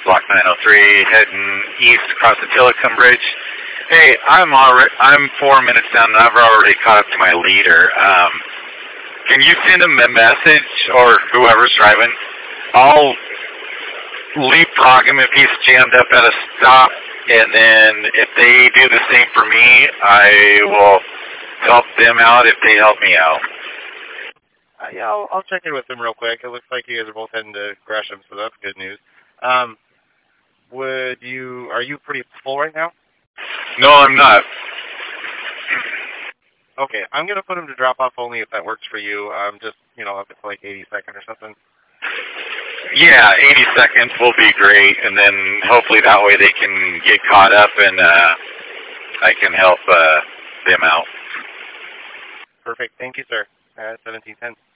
Block 903, heading east across the Tillicum Bridge. Hey, I'm 4 minutes down, and I've already caught up to my leader. Can you send him a message, or whoever's driving? I'll leapfrog him if he's jammed up at a stop, and then if they do the same for me, I will help them out if they help me out. Yeah, I'll check in with him real quick. It looks like you guys are both heading to Gresham, so that's good news. Are you pretty full right now? No, I'm not. Okay, I'm going to put him to drop off only if that works for you. Just, up to like 82nd or something. Yeah, 80 seconds will be great, and then hopefully that way they can get caught up and I can help them out. Perfect. Thank you, sir. 1710.